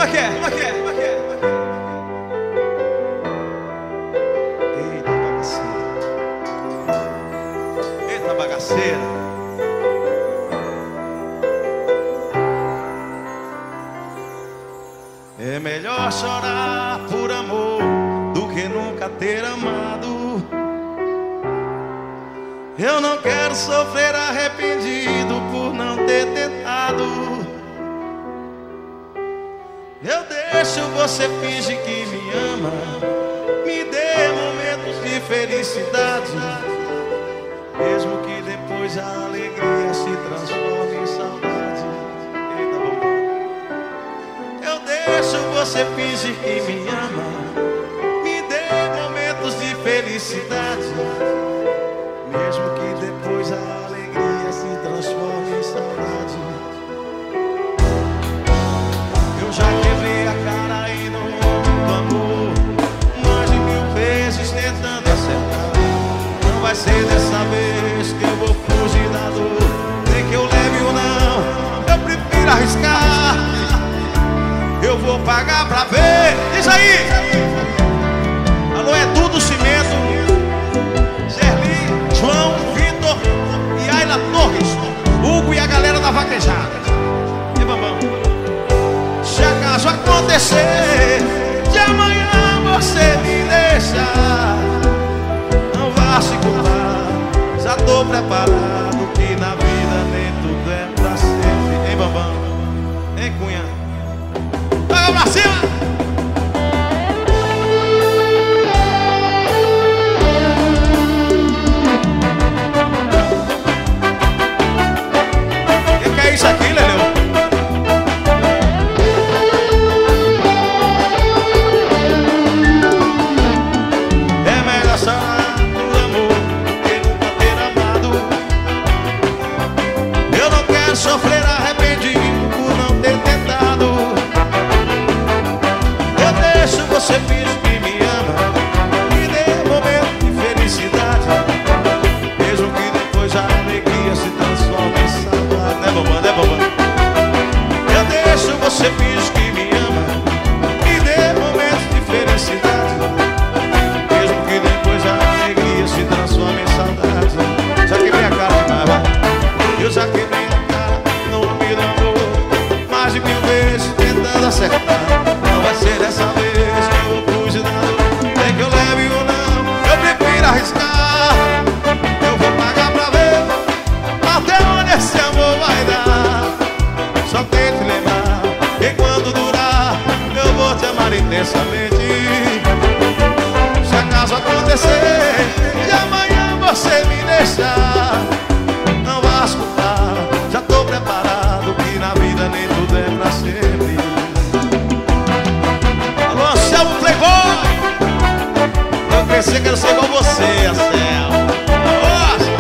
é que é? Como é que é? Como é que é? Eita bagaceira. Eita bagaceira. É melhor chorar por amor do que nunca ter amado. Eu não quero sofrer arrependido por não ter tentado. Eu deixo você fingir que me ama, me dê momentos de felicidade, mesmo que depois a alegria se transforme em saudade. Eita, bom. Eu deixo você fingir que me ama, me dê momentos de felicidade, mesmo que depois a alegria se transforme em saudade. Eu já quebrei a cara aí no mundo do amor, mais de 1000 vezes tentando acertar. Não vai ser dessa vez que eu vou fugir da dor, nem que eu leve ou não, eu prefiro arriscar. Eu vou pagar pra ver. Diz aí. Alô, é tudo cimento. Gerli, João, Vitor e Ayla Torres, Hugo e a galera da vaquejada. E vamos. Se acaso acontecer de amanhã você me deixar, não vá se culpar, já tô preparado que na vida nem tudo é pra sempre. Hein, Bambam? Hein, Cunha? Paga pra cima! Que é isso aqui, Leleu? É melhor chorar por amor que nunca ter amado. Eu não quero sofrer arrependido por não ter tentado. Eu deixo você finge que me ama, me dê momento de felicidade, mesmo que depois a alegria se transforme em saudade. Né, bobão? Né, bobão? Eu deixo você finge que me ama, me dê momentos de felicidade, mesmo que depois a alegria se transforme em saudade. Já quebrei a cara demais, vai. Eu já quebrei a cara no nome do amor, mais de 1000 vezes tentando acertar. Não vai ser dessa vez que eu vou fugir da dor, nem que eu leve ou não, eu prefiro arriscar. Eu vou pagar pra ver até onde esse amor vai dar. Só tente lembrar que quando durar eu vou te amar intensamente. Se acaso acontecer de amanhã você me deixar, não vá se culpar, já tô preparado que na vida nem tudo é pra sempre. Alô, Anselmo Playboy, eu pensei que era ser igual você, Anselmo. Nossa!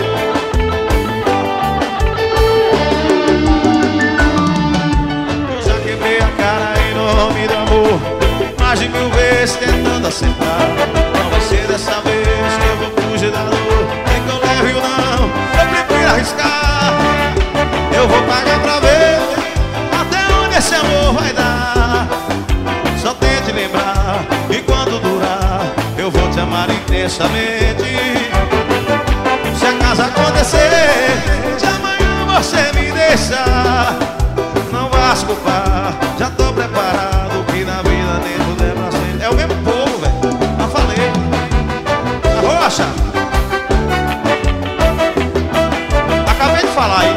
Eu já quebrei a cara em nome do amor, mais de 1000 vezes tentando acertar. Não vai ser dessa vez que eu vou fugir da dor, nem que eu leve ou não, eu prefiro arriscar. Eu vou pagar pra ver até onde esse amor vai dar. Só tente lembrar que quando durar eu vou te amar intensamente. Se acaso acontecer de amanhã você me deixar, não vá se culpar, já tô preparado que na vida nem tudo é pra sempre. É o mesmo povo, velho, já falei. Arrocha, acabei de falar aí.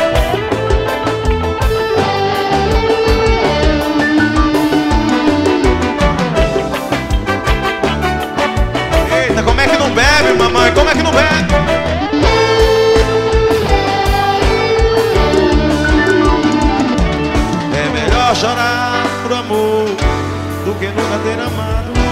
Eita, como é que não bebe, mamãe? Como é que não bebe? É melhor chorar por amor do que nunca ter amado.